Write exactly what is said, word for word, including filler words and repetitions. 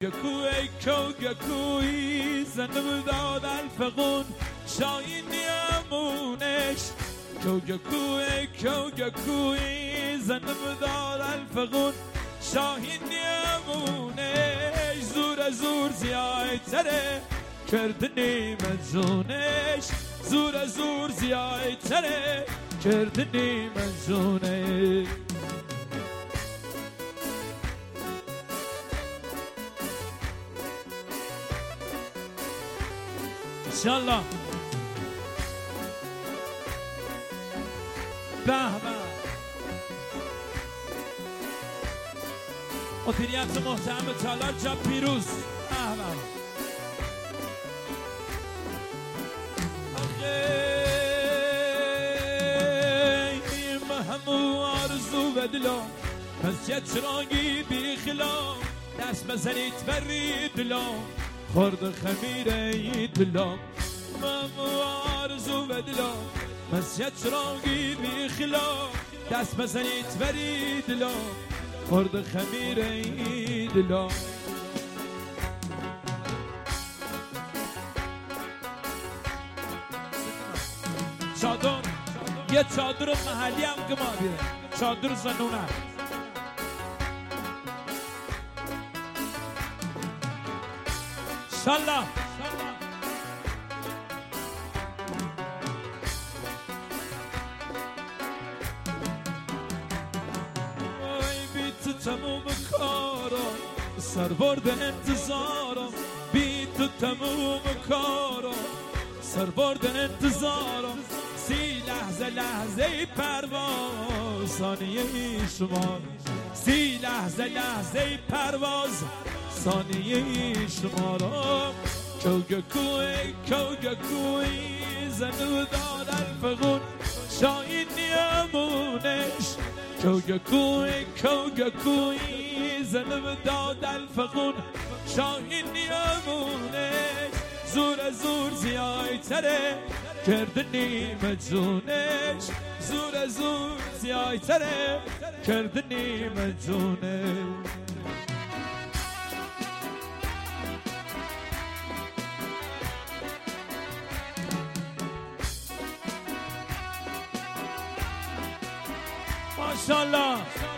گکوی کو گکوی زنم داد الفقون شاین نیمونش کو گکوی کو گکوی زنم داد الفقون شاین نیمونش زور زور زیادتره کردنی مزونش زور زور زیادتره کردنی مزونش انشالله به به مدیریت محترم تالار جا پیروز به به آخیم همو آرزو و دلم مسجد چرانگی بی خلام دست بزنید بری دلم خورد خمیره دلم همو آرزو و دلم مسجد چرانگی بی خلام دست بزنید بری دلم خورد خمیره دلم چادر یه چادر محلی هم که ما بیره چادر زنونه انشالله وای بی تو تموم کارم سربرد انتظارم بی تو تموم کارم سربرد انتظارم سی لحظه لحظه پرواز ثانیه شما سی لحظه لحظه پرواز ثانیه شما را کوگکوی کوگکوی زنو داد الفقون شاین نیمونش کوگکوی کوگکوی زنو داد الفقون شاین نیمونش زور زور زیادتره کردنی مجونش زور زور زیادتره کردنی مجونش ماشاءالله